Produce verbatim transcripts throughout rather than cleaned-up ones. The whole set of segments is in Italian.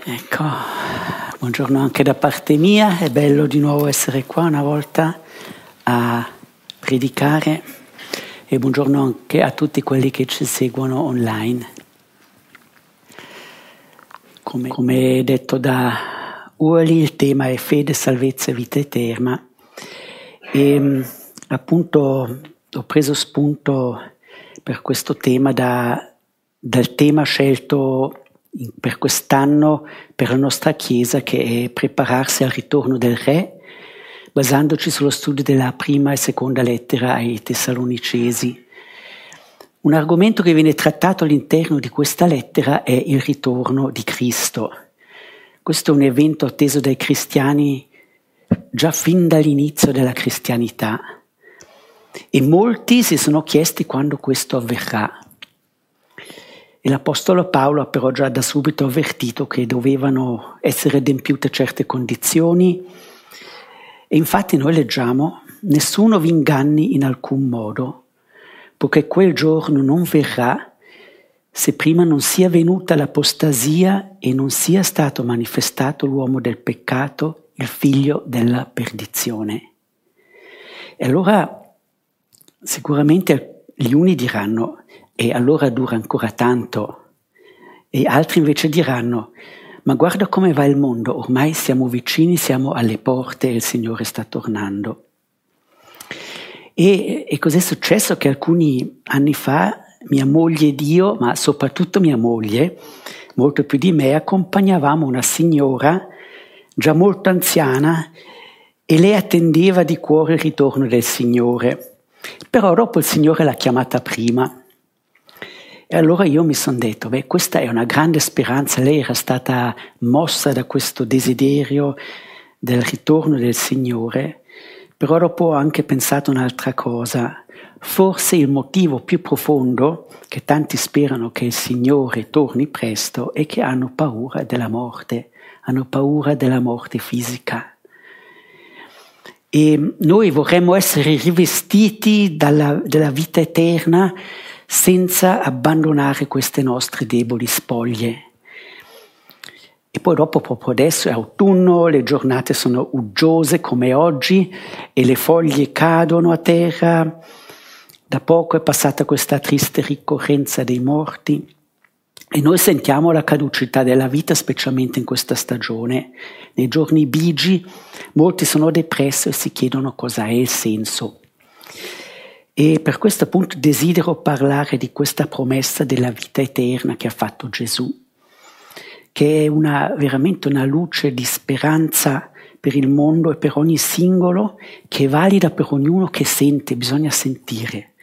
Ecco, buongiorno anche da parte mia, è bello di nuovo essere qua una volta a predicare e buongiorno anche a tutti quelli che ci seguono online. Come, come detto da Uli, il tema è fede, salvezza e vita eterna e appunto ho preso spunto per questo tema da, dal tema scelto per quest'anno per la nostra Chiesa, che è prepararsi al ritorno del Re, basandoci sullo studio della prima e seconda lettera ai Tessalonicesi. Un argomento che viene trattato all'interno di questa lettera è il ritorno di Cristo. Questo è un evento atteso dai cristiani già fin dall'inizio della cristianità e molti si sono chiesti quando questo avverrà. E l'Apostolo Paolo ha però già da subito avvertito che dovevano essere adempiute certe condizioni e infatti noi leggiamo: nessuno vi inganni in alcun modo, poiché quel giorno non verrà se prima non sia venuta l'apostasia e non sia stato manifestato l'uomo del peccato, il figlio della perdizione. E allora sicuramente gli uni diranno: e allora dura ancora tanto, e altri invece diranno: ma guarda come va il mondo, ormai siamo vicini, siamo alle porte e il Signore sta tornando. E, e cos'è successo? Che alcuni anni fa mia moglie ed io, ma soprattutto mia moglie, molto più di me, accompagnavamo una signora già molto anziana e lei attendeva di cuore il ritorno del Signore, però dopo il Signore l'ha chiamata prima. E allora io mi sono detto, beh, questa è una grande speranza, lei era stata mossa da questo desiderio del ritorno del Signore, però dopo ho anche pensato un'altra cosa. Forse il motivo più profondo che tanti sperano che il Signore torni presto è che hanno paura della morte, hanno paura della morte fisica. E noi vorremmo essere rivestiti dalla, della vita eterna senza abbandonare queste nostre deboli spoglie. E poi dopo, proprio adesso è autunno, le giornate sono uggiose come oggi e le foglie cadono a terra. Da poco è passata questa triste ricorrenza dei morti e noi sentiamo la caducità della vita, specialmente in questa stagione. Nei giorni bigi molti sono depressi e si chiedono cosa è il senso. E per questo appunto desidero parlare di questa promessa della vita eterna che ha fatto Gesù, che è una, veramente una luce di speranza per il mondo e per ogni singolo, che è valida per ognuno che sente, bisogna sentire.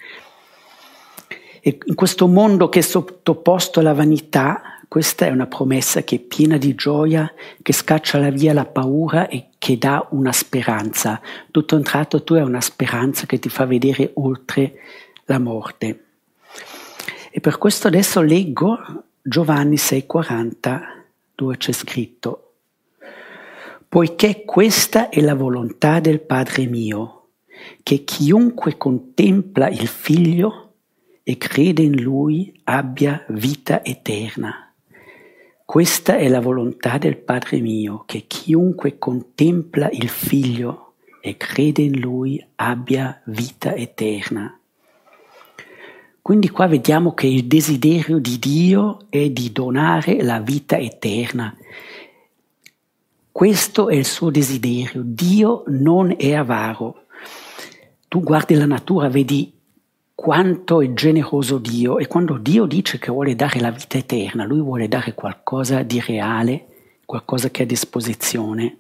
E in questo mondo che è sottoposto alla vanità, questa è una promessa che è piena di gioia, che scaccia via la paura e che dà una speranza. Tutto un tratto tu hai una speranza che ti fa vedere oltre la morte. E per questo adesso leggo Giovanni sei quaranta, dove c'è scritto: poiché questa è la volontà del Padre mio, che chiunque contempla il Figlio e crede in Lui abbia vita eterna. Questa è la volontà del Padre mio, che chiunque contempla il Figlio e crede in Lui abbia vita eterna. Quindi qua vediamo che il desiderio di Dio è di donare la vita eterna. Questo è il suo desiderio. Dio non è avaro. Tu guardi la natura, vedi quanto è generoso Dio, e quando Dio dice che vuole dare la vita eterna, Lui vuole dare qualcosa di reale, qualcosa che è a disposizione.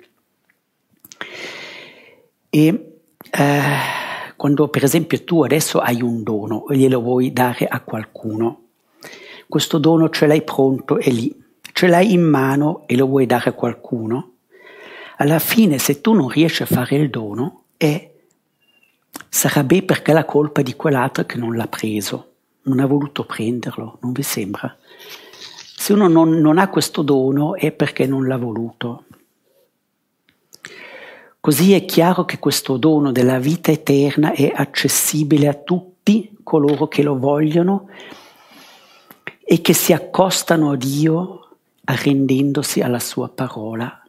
E eh, quando per esempio tu adesso hai un dono e glielo vuoi dare a qualcuno, questo dono ce l'hai pronto, è lì, ce l'hai in mano e lo vuoi dare a qualcuno, alla fine se tu non riesci a fare il dono è sarà beh perché la colpa è di quell'altro che non l'ha preso, non ha voluto prenderlo, non vi sembra? Se uno non, non ha questo dono è perché non l'ha voluto. Così è chiaro che questo dono della vita eterna è accessibile a tutti coloro che lo vogliono e che si accostano a Dio arrendendosi alla sua parola.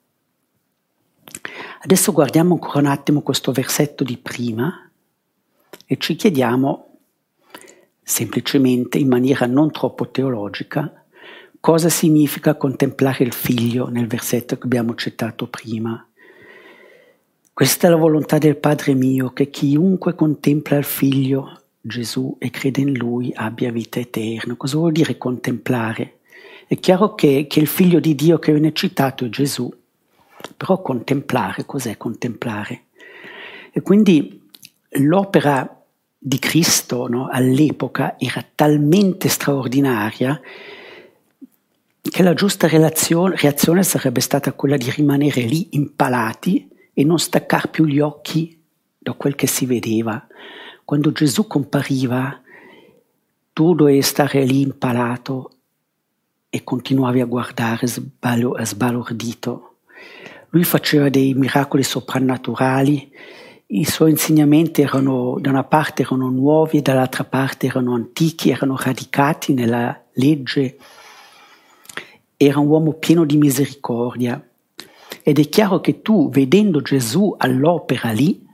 Adesso guardiamo ancora un attimo questo versetto di prima e ci chiediamo semplicemente in maniera non troppo teologica cosa significa contemplare il Figlio nel versetto che abbiamo citato prima. Questa è la volontà del Padre mio, che chiunque contempla il Figlio Gesù e crede in Lui abbia vita eterna. Cosa vuol dire contemplare? È chiaro che, che il Figlio di Dio che viene citato è Gesù, però contemplare, cos'è contemplare? E quindi l'opera di Cristo, no, all'epoca era talmente straordinaria che la giusta reazione, reazione sarebbe stata quella di rimanere lì impalati e non staccar più gli occhi da quel che si vedeva. Quando Gesù compariva, tu dovevi stare lì impalato e continuavi a guardare sbalordito. Lui faceva dei miracoli soprannaturali, i suoi insegnamenti erano, da una parte erano nuovi, dall'altra parte erano antichi, erano radicati nella legge. Era un uomo pieno di misericordia. Ed è chiaro che tu, vedendo Gesù all'opera lì,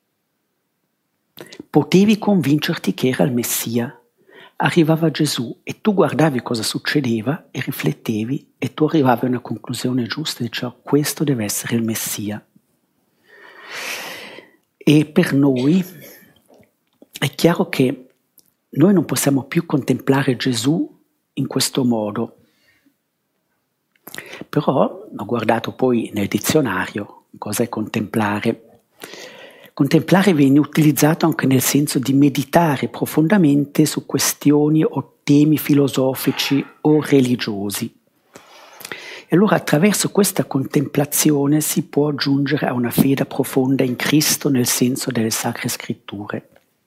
potevi convincerti che era il Messia. Arrivava Gesù e tu guardavi cosa succedeva e riflettevi e tu arrivavi a una conclusione giusta e dicevi: questo deve essere il Messia. E per noi è chiaro che noi non possiamo più contemplare Gesù in questo modo. Però ho guardato poi nel dizionario cosa è contemplare. Contemplare viene utilizzato anche nel senso di meditare profondamente su questioni o temi filosofici o religiosi. E allora attraverso questa contemplazione si può giungere a una fede profonda in Cristo nel senso delle Sacre Scritture.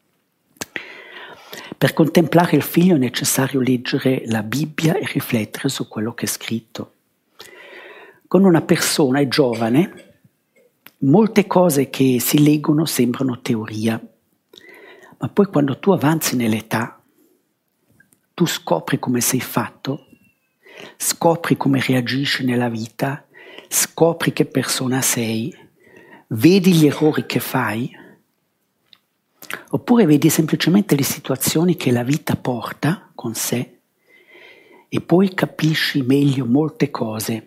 Per contemplare il Figlio è necessario leggere la Bibbia e riflettere su quello che è scritto. Quando una persona è giovane, molte cose che si leggono sembrano teoria, ma poi quando tu avanzi nell'età, tu scopri come sei fatto, scopri come reagisci nella vita, scopri che persona sei, vedi gli errori che fai, oppure vedi semplicemente le situazioni che la vita porta con sé e poi capisci meglio molte cose.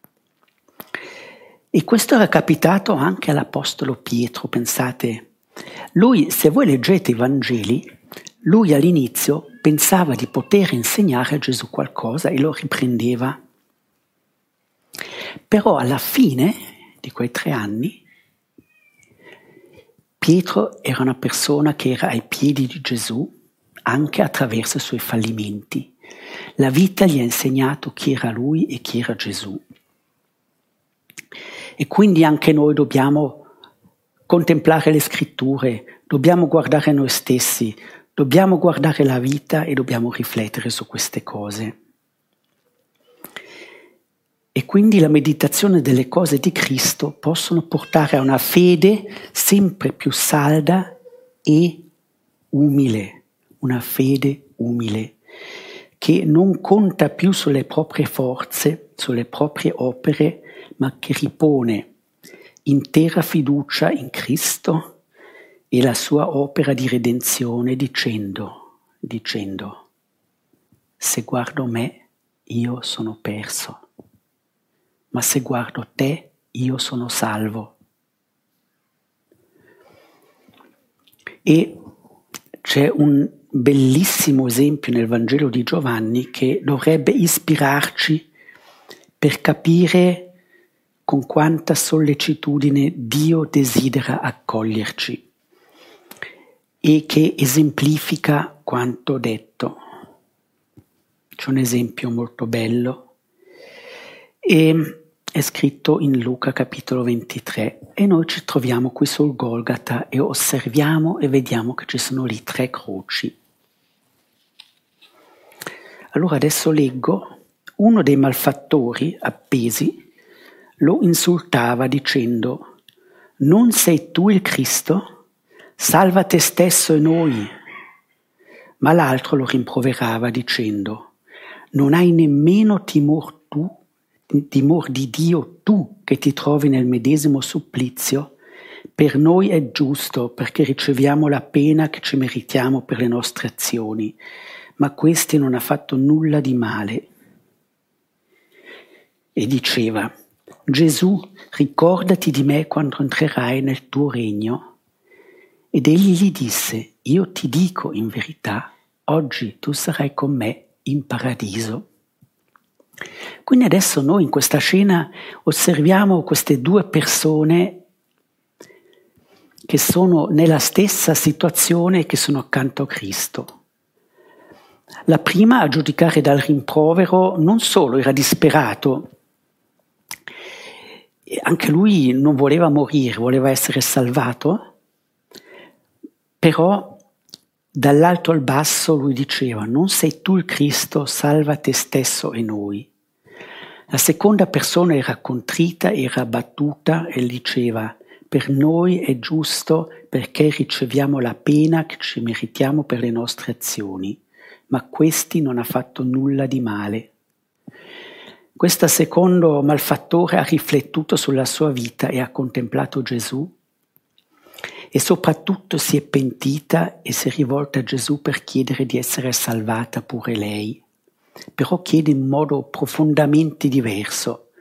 E questo era capitato anche all'Apostolo Pietro, pensate. Lui, se voi leggete i Vangeli, lui all'inizio pensava di poter insegnare a Gesù qualcosa e lo riprendeva. Però alla fine di quei tre anni, Pietro era una persona che era ai piedi di Gesù anche attraverso i suoi fallimenti. La vita gli ha insegnato chi era lui e chi era Gesù. E quindi anche noi dobbiamo contemplare le scritture, dobbiamo guardare noi stessi, dobbiamo guardare la vita e dobbiamo riflettere su queste cose. E quindi la meditazione delle cose di Cristo possono portare a una fede sempre più salda e umile, una fede umile, che non conta più sulle proprie forze, sulle proprie opere, ma che ripone intera fiducia in Cristo e la sua opera di redenzione dicendo, dicendo, se guardo me, io sono perso, ma se guardo te, io sono salvo. E c'è un bellissimo esempio nel Vangelo di Giovanni che dovrebbe ispirarci per capire con quanta sollecitudine Dio desidera accoglierci e che esemplifica quanto detto. C'è un esempio molto bello e è scritto in Luca capitolo ventitré e noi ci troviamo qui sul Golgata e osserviamo e vediamo che ci sono lì tre croci. Allora adesso leggo. Uno dei malfattori appesi lo insultava dicendo: non sei tu il Cristo? Salva te stesso e noi. Ma l'altro lo rimproverava dicendo: non hai nemmeno timor, tu, timor di Dio, tu che ti trovi nel medesimo supplizio, per noi è giusto perché riceviamo la pena che ci meritiamo per le nostre azioni, ma questi non ha fatto nulla di male. E diceva: Gesù, ricordati di me quando entrerai nel tuo regno. Ed egli gli disse: io ti dico in verità, oggi tu sarai con me in paradiso. Quindi adesso noi in questa scena osserviamo queste due persone che sono nella stessa situazione e che sono accanto a Cristo. La prima, a giudicare dal rimprovero, non solo era disperato, anche lui non voleva morire, voleva essere salvato, però dall'alto al basso lui diceva: non sei tu il Cristo, salva te stesso e noi. La seconda persona era contrita, era abbattuta e diceva: per noi è giusto perché riceviamo la pena che ci meritiamo per le nostre azioni, ma questi non ha fatto nulla di male. Questo secondo malfattore ha riflettuto sulla sua vita e ha contemplato Gesù e soprattutto si è pentita e si è rivolta a Gesù per chiedere di essere salvata pure lei, però chiede in modo profondamente diverso.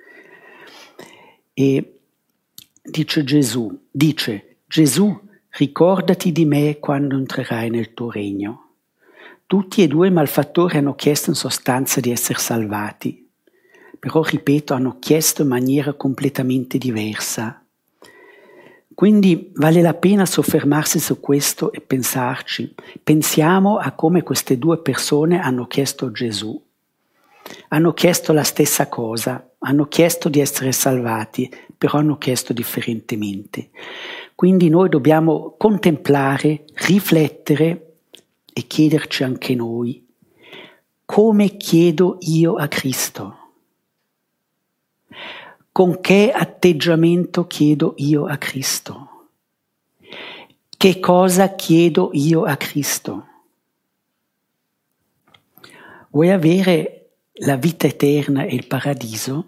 E dice Gesù, dice Gesù, ricordati di me quando entrerai nel tuo regno. Tutti e due i malfattori hanno chiesto in sostanza di essere salvati, però ripeto, hanno chiesto in maniera completamente diversa. Quindi vale la pena soffermarsi su questo e pensarci. Pensiamo a come queste due persone hanno chiesto a Gesù. Hanno chiesto la stessa cosa, hanno chiesto di essere salvati, però hanno chiesto differentemente. Quindi noi dobbiamo contemplare, riflettere e chiederci anche noi: come chiedo io a Cristo? Con che atteggiamento chiedo io a Cristo? Che cosa chiedo io a Cristo? Vuoi avere la vita eterna e il paradiso?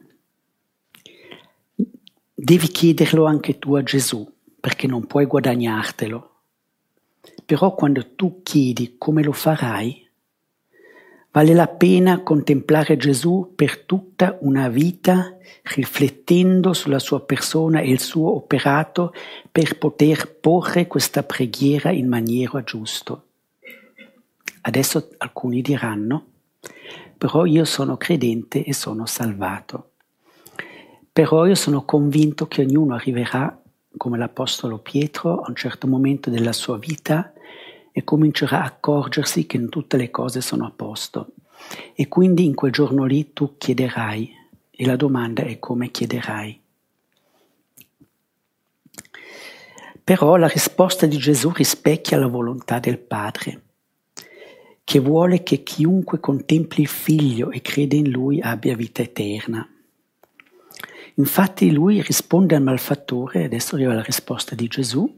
Devi chiederlo anche tu a Gesù, perché non puoi guadagnartelo. Però quando tu chiedi come lo farai, vale la pena contemplare Gesù per tutta una vita, riflettendo sulla sua persona e il suo operato per poter porre questa preghiera in maniera giusta. Adesso alcuni diranno: però io sono credente e sono salvato. Però io sono convinto che ognuno arriverà, come l'Apostolo Pietro, a un certo momento della sua vita e comincerà a accorgersi che in tutte le cose sono a posto. E quindi in quel giorno lì tu chiederai, e la domanda è come chiederai. Però la risposta di Gesù rispecchia la volontà del Padre, che vuole che chiunque contempli il Figlio e crede in Lui abbia vita eterna. Infatti lui risponde al malfattore, adesso arriva la risposta di Gesù: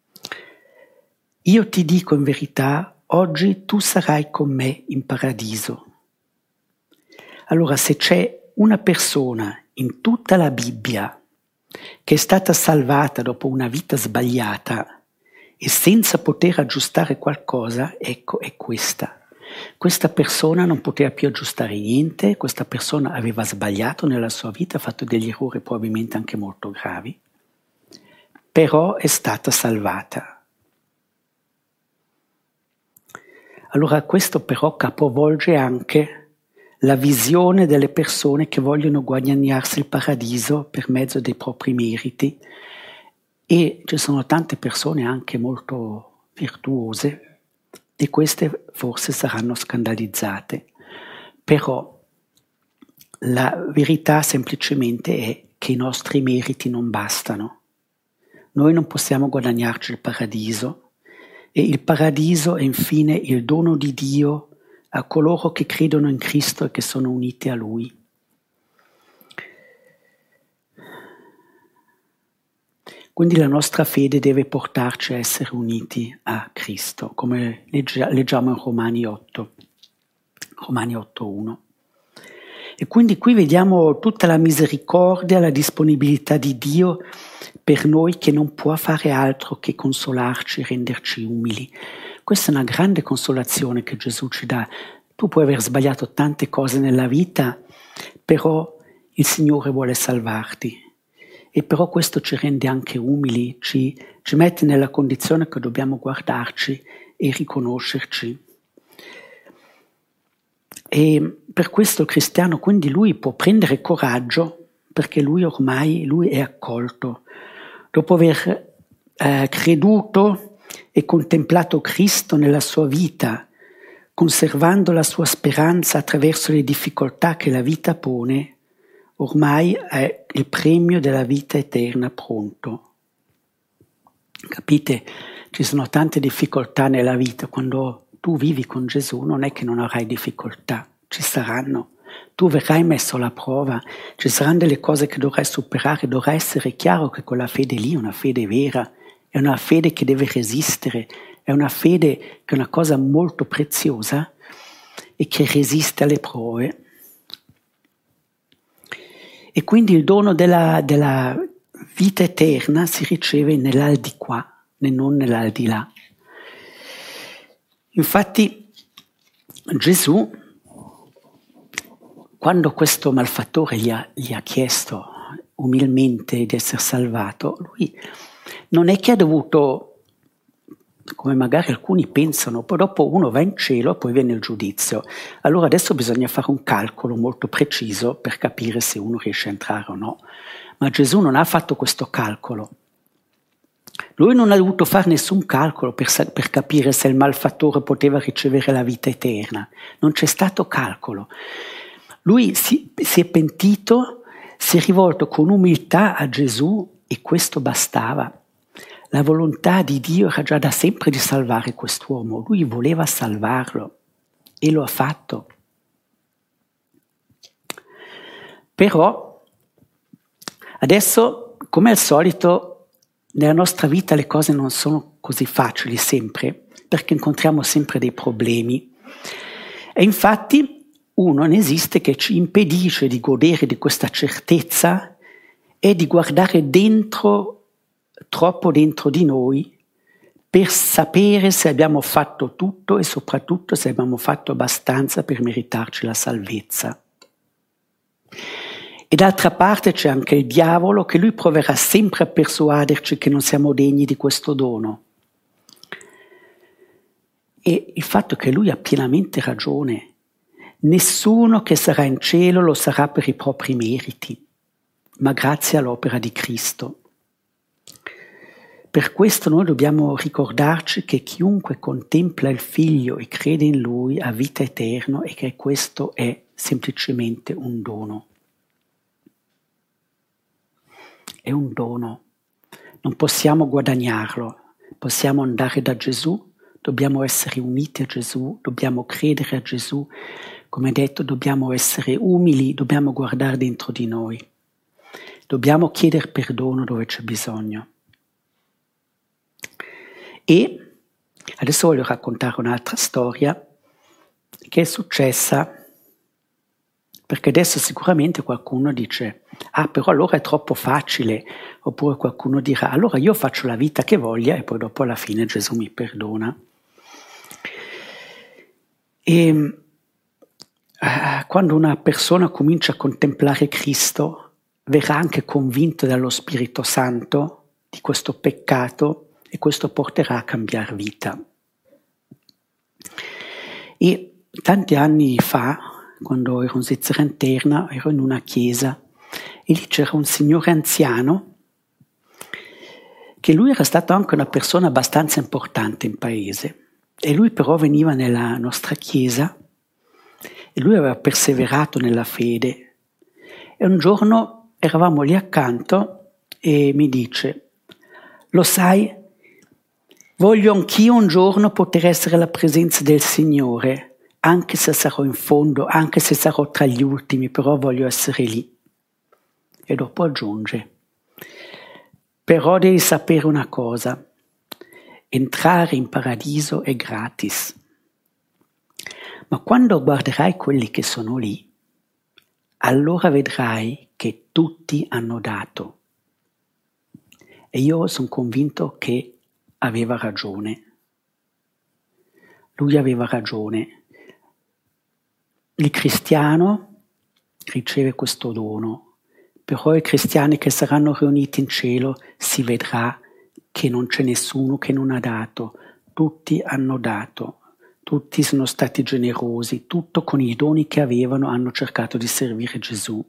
io ti dico in verità, oggi tu sarai con me in paradiso. Allora, se c'è una persona in tutta la Bibbia che è stata salvata dopo una vita sbagliata e senza poter aggiustare qualcosa, ecco, è questa. Questa persona non poteva più aggiustare niente, questa persona aveva sbagliato nella sua vita, ha fatto degli errori probabilmente anche molto gravi, però è stata salvata. Allora questo però capovolge anche la visione delle persone che vogliono guadagnarsi il paradiso per mezzo dei propri meriti, e ci sono tante persone anche molto virtuose, e queste forse saranno scandalizzate. Però la verità semplicemente è che i nostri meriti non bastano. Noi non possiamo guadagnarci il paradiso, e il paradiso è infine il dono di Dio a coloro che credono in Cristo e che sono uniti a Lui. Quindi la nostra fede deve portarci a essere uniti a Cristo, come leggiamo in Romani otto, Romani otto uno. E quindi qui vediamo tutta la misericordia, la disponibilità di Dio per noi, che non può fare altro che consolarci e renderci umili. Questa è una grande consolazione che Gesù ci dà. Tu puoi aver sbagliato tante cose nella vita, però il Signore vuole salvarti. E però questo ci rende anche umili, ci, ci mette nella condizione che dobbiamo guardarci e riconoscerci. E per questo il cristiano, quindi, lui può prendere coraggio, perché lui ormai lui è accolto. Dopo aver eh, creduto e contemplato Cristo nella sua vita, conservando la sua speranza attraverso le difficoltà che la vita pone, ormai è il premio della vita eterna pronto. Capite? Ci sono tante difficoltà nella vita. Quando tu vivi con Gesù non è che non avrai difficoltà, ci saranno. Tu verrai messo alla prova, ci saranno delle cose che dovrai superare, dovrà essere chiaro che quella fede lì è una fede vera, è una fede che deve resistere, è una fede che è una cosa molto preziosa e che resiste alle prove. E quindi il dono della, della vita eterna si riceve nell'aldilà e non nell'aldilà. Infatti Gesù, quando questo malfattore gli ha, gli ha chiesto umilmente di essere salvato, lui non è che ha dovuto, come magari alcuni pensano, poi dopo uno va in cielo e poi viene il giudizio. Allora adesso bisogna fare un calcolo molto preciso per capire se uno riesce a entrare o no. Ma Gesù non ha fatto questo calcolo. Lui non ha dovuto fare nessun calcolo per, per capire se il malfattore poteva ricevere la vita eterna. Non c'è stato calcolo. Lui si, si è pentito, si è rivolto con umiltà a Gesù e questo bastava. La volontà di Dio era già da sempre di salvare quest'uomo. Lui voleva salvarlo e lo ha fatto. Però adesso, come al solito, nella nostra vita le cose non sono così facili sempre, perché incontriamo sempre dei problemi. E infatti uno ne esiste che ci impedisce di godere di questa certezza e di guardare dentro, troppo dentro di noi, per sapere se abbiamo fatto tutto e soprattutto se abbiamo fatto abbastanza per meritarci la salvezza. E d'altra parte c'è anche il diavolo, che lui proverà sempre a persuaderci che non siamo degni di questo dono. E il fatto che lui ha pienamente ragione. Nessuno che sarà in cielo lo sarà per i propri meriti, ma grazie all'opera di Cristo. Per questo noi dobbiamo ricordarci che chiunque contempla il Figlio e crede in Lui ha vita eterna e che questo è semplicemente un dono. È un dono, non possiamo guadagnarlo, possiamo andare da Gesù, dobbiamo essere uniti a Gesù, dobbiamo credere a Gesù, come detto dobbiamo essere umili, dobbiamo guardare dentro di noi, dobbiamo chiedere perdono dove c'è bisogno. E adesso voglio raccontare un'altra storia che è successa, perché adesso sicuramente qualcuno dice ah però allora è troppo facile, oppure qualcuno dirà allora io faccio la vita che voglia e poi dopo alla fine Gesù mi perdona. E eh, quando una persona comincia a contemplare Cristo verrà anche convinto dallo Spirito Santo di questo peccato e questo porterà a cambiare vita. E tanti anni fa, quando ero in Svizzera interna, ero in una chiesa e lì c'era un signore anziano che lui era stato anche una persona abbastanza importante in paese e lui però veniva nella nostra chiesa e lui aveva perseverato nella fede e un giorno eravamo lì accanto e mi dice lo sai, voglio anch'io un giorno poter essere alla presenza del Signore, anche se sarò in fondo, anche se sarò tra gli ultimi, però voglio essere lì. E dopo aggiunge, però devi sapere una cosa, entrare in paradiso è gratis, ma quando guarderai quelli che sono lì, allora vedrai che tutti hanno dato. E io sono convinto che aveva ragione. Lui aveva ragione. Il cristiano riceve questo dono, però i cristiani che saranno riuniti in cielo si vedrà che non c'è nessuno che non ha dato, tutti hanno dato, tutti sono stati generosi, tutto con i doni che avevano hanno cercato di servire Gesù.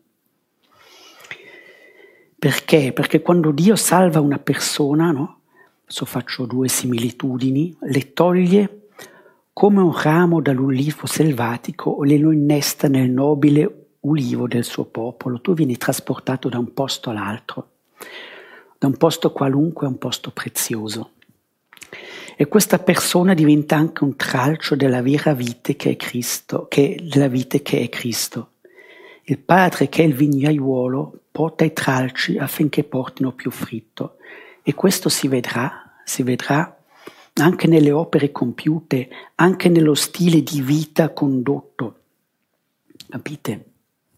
Perché? Perché quando Dio salva una persona, no? Adesso faccio due similitudini, le toglie come un ramo dall'ulivo selvatico e lo innesta nel nobile ulivo del suo popolo. Tu vieni trasportato da un posto all'altro, da un posto qualunque a un posto prezioso. E questa persona diventa anche un tralcio della vera vita che è Cristo, che della vita che è Cristo. Il padre che è il vignaiuolo porta i tralci affinché portino più frutto. E questo si vedrà, si vedrà anche nelle opere compiute, anche nello stile di vita condotto. Capite?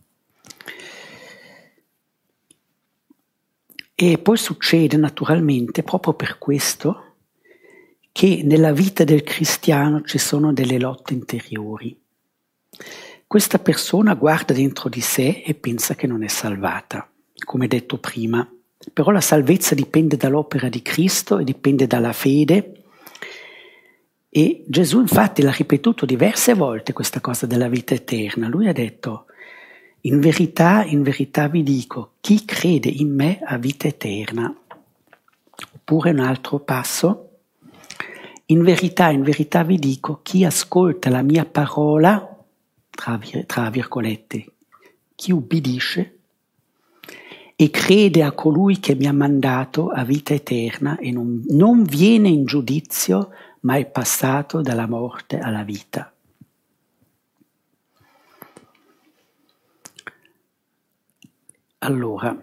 E poi succede naturalmente, proprio per questo, che nella vita del cristiano ci sono delle lotte interiori. Questa persona guarda dentro di sé e pensa che non è salvata, come detto prima. Però la salvezza dipende dall'opera di Cristo e dipende dalla fede. E Gesù infatti l'ha ripetuto diverse volte questa cosa della vita eterna. Lui ha detto: in verità, in verità vi dico, chi crede in me ha vita eterna. Oppure un altro passo: in verità, in verità vi dico, chi ascolta la mia parola, tra, vir- tra virgolette, chi ubbidisce e crede a colui che mi ha mandato ha vita eterna e non, non viene in giudizio, ma è passato dalla morte alla vita. Allora,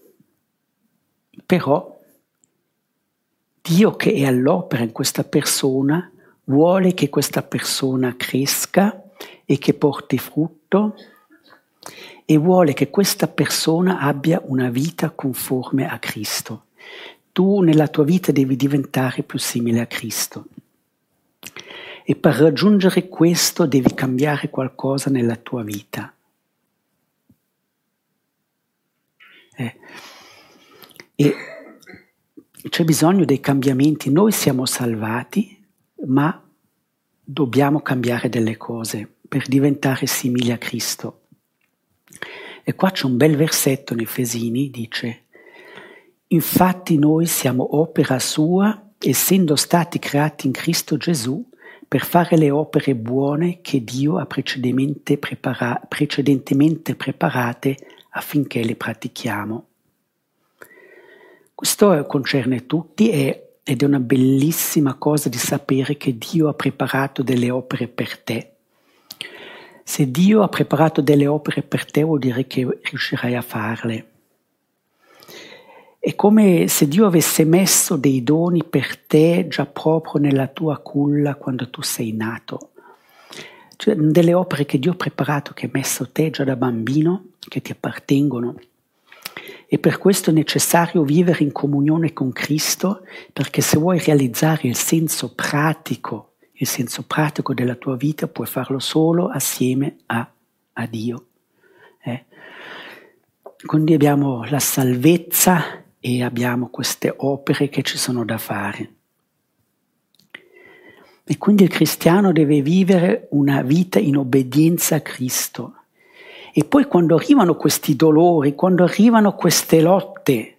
però, Dio che è all'opera in questa persona vuole che questa persona cresca e che porti frutto e vuole che questa persona abbia una vita conforme a Cristo. Tu nella tua vita devi diventare più simile a Cristo. E per raggiungere questo devi cambiare qualcosa nella tua vita. Eh. E c'è bisogno dei cambiamenti. Noi siamo salvati, ma dobbiamo cambiare delle cose per diventare simili a Cristo. E qua c'è un bel versetto in Efesini, dice: infatti noi siamo opera sua, essendo stati creati in Cristo Gesù, per fare le opere buone che Dio ha precedentemente, prepara- precedentemente preparate affinché le pratichiamo. Questo concerne tutti e, ed è una bellissima cosa di sapere che Dio ha preparato delle opere per te. Se Dio ha preparato delle opere per te vuol dire che riuscirai a farle. È come se Dio avesse messo dei doni per te già proprio nella tua culla quando tu sei nato. Cioè delle opere che Dio ha preparato, che ha messo te già da bambino, che ti appartengono. E per questo è necessario vivere in comunione con Cristo, perché se vuoi realizzare il senso pratico, il senso pratico della tua vita, puoi farlo solo assieme a, a Dio. Eh? Quindi abbiamo la salvezza e abbiamo queste opere che ci sono da fare. E quindi il cristiano deve vivere una vita in obbedienza a Cristo. E poi quando arrivano questi dolori, quando arrivano queste lotte,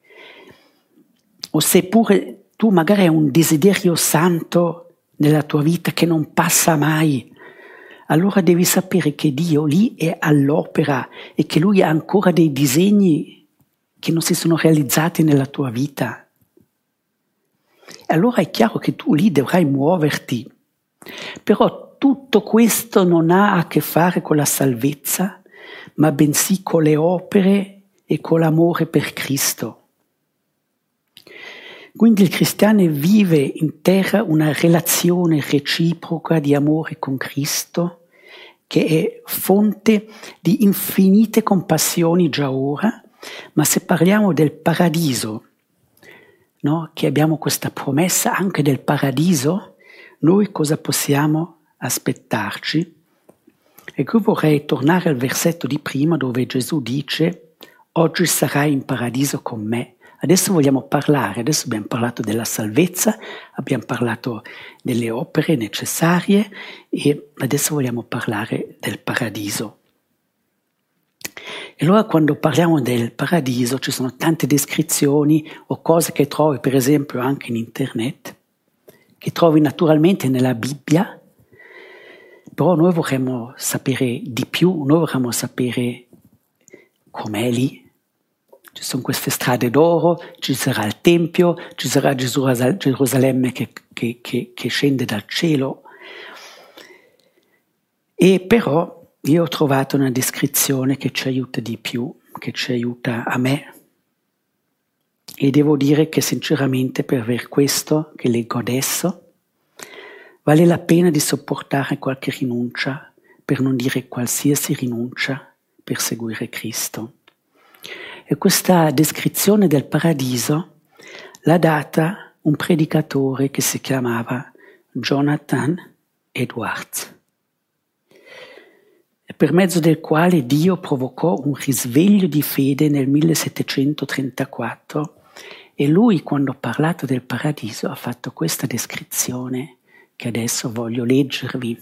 o seppure tu magari hai un desiderio santo nella tua vita che non passa mai, allora devi sapere che Dio lì è all'opera e che Lui ha ancora dei disegni che non si sono realizzati nella tua vita. E allora è chiaro che tu lì dovrai muoverti. Però tutto questo non ha a che fare con la salvezza, ma bensì con le opere e con l'amore per Cristo. Quindi il cristiano vive in terra una relazione reciproca di amore con Cristo che è fonte di infinite compassioni già ora, ma se parliamo del paradiso, no, che abbiamo questa promessa anche del paradiso, noi cosa possiamo aspettarci? E qui vorrei tornare al versetto di prima dove Gesù dice: oggi sarai in paradiso con me. Adesso vogliamo parlare, adesso abbiamo parlato della salvezza, abbiamo parlato delle opere necessarie e adesso vogliamo parlare del paradiso. E allora quando parliamo del paradiso ci sono tante descrizioni o cose che trovi per esempio anche in internet, che trovi naturalmente nella Bibbia, però noi vorremmo sapere di più, noi vorremmo sapere com'è lì. Ci sono queste strade d'oro, ci sarà il Tempio, ci sarà Gerusalemme che, che, che, che scende dal cielo. E però io ho trovato una descrizione che ci aiuta di più, che ci aiuta a me. E devo dire che sinceramente per aver questo che leggo adesso, vale la pena di sopportare qualche rinuncia, per non dire qualsiasi rinuncia, per seguire Cristo. E questa descrizione del paradiso l'ha data un predicatore che si chiamava Jonathan Edwards, per mezzo del quale Dio provocò un risveglio di fede nel millesettecentotrentaquattro e lui, quando ha parlato del paradiso, ha fatto questa descrizione che adesso voglio leggervi.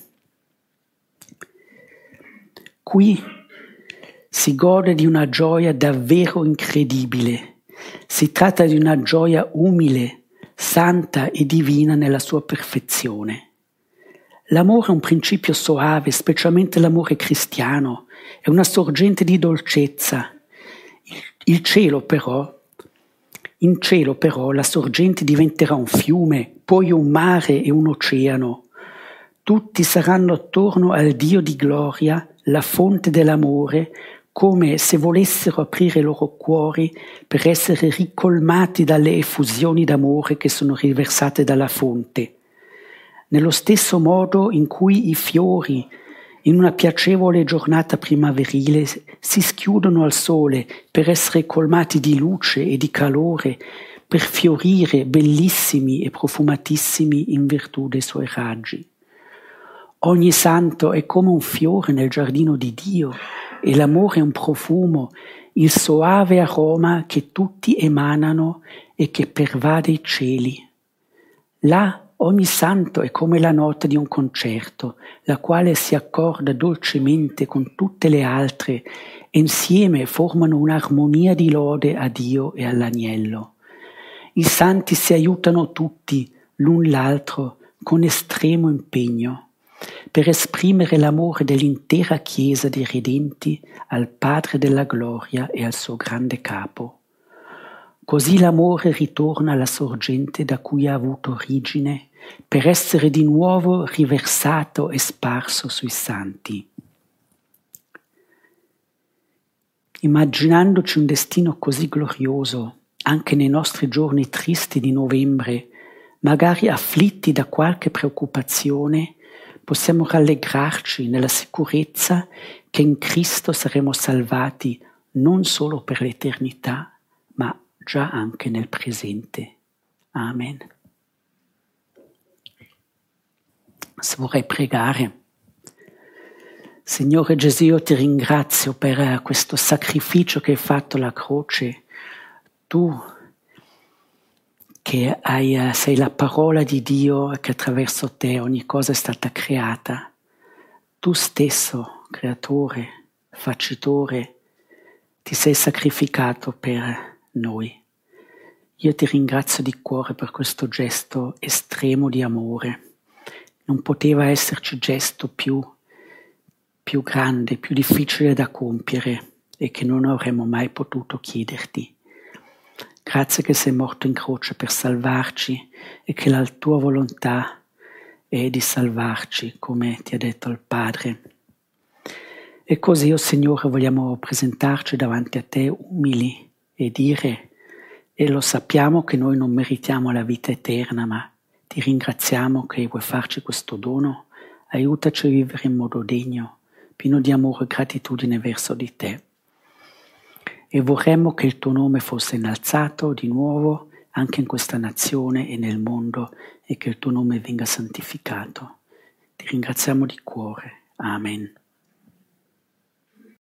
Qui si gode di una gioia davvero incredibile. Si tratta di una gioia umile, santa e divina nella sua perfezione. L'amore è un principio soave, specialmente l'amore cristiano, è una sorgente di dolcezza. Il, il cielo però, in cielo però la sorgente diventerà un fiume, poi un mare e un oceano. Tutti saranno attorno al Dio di gloria, la fonte dell'amore, come se volessero aprire i loro cuori per essere ricolmati dalle effusioni d'amore che sono riversate dalla fonte. Nello stesso modo in cui i fiori, in una piacevole giornata primaverile, si schiudono al sole per essere colmati di luce e di calore, per fiorire bellissimi e profumatissimi in virtù dei suoi raggi. Ogni santo è come un fiore nel giardino di Dio, e l'amore è un profumo, il soave aroma che tutti emanano e che pervade i cieli. Là ogni santo è come la nota di un concerto, la quale si accorda dolcemente con tutte le altre e insieme formano un'armonia di lode a Dio e all'agnello. I santi si aiutano tutti, l'un l'altro, con estremo impegno, per esprimere l'amore dell'intera Chiesa dei redenti al Padre della gloria e al suo grande capo. Così l'amore ritorna alla sorgente da cui ha avuto origine, per essere di nuovo riversato e sparso sui santi. Immaginandoci un destino così glorioso, anche nei nostri giorni tristi di novembre, magari afflitti da qualche preoccupazione, possiamo rallegrarci nella sicurezza che in Cristo saremo salvati non solo per l'eternità, ma già anche nel presente. Amen. Se vorrei pregare. Signore Gesù, io ti ringrazio per questo sacrificio che hai fatto alla croce. Tu che hai, sei la parola di Dio e che attraverso te ogni cosa è stata creata. Tu stesso, creatore, facitore, ti sei sacrificato per noi. Io ti ringrazio di cuore per questo gesto estremo di amore. Non poteva esserci gesto più, più grande, più difficile da compiere e che non avremmo mai potuto chiederti. Grazie che sei morto in croce per salvarci e che la tua volontà è di salvarci, come ti ha detto il Padre. E così, oh Signore, vogliamo presentarci davanti a te umili e dire, e lo sappiamo che noi non meritiamo la vita eterna, ma ti ringraziamo che vuoi farci questo dono, aiutaci a vivere in modo degno, pieno di amore e gratitudine verso di te. E vorremmo che il tuo nome fosse innalzato di nuovo anche in questa nazione e nel mondo, e che il tuo nome venga santificato. Ti ringraziamo di cuore. Amen.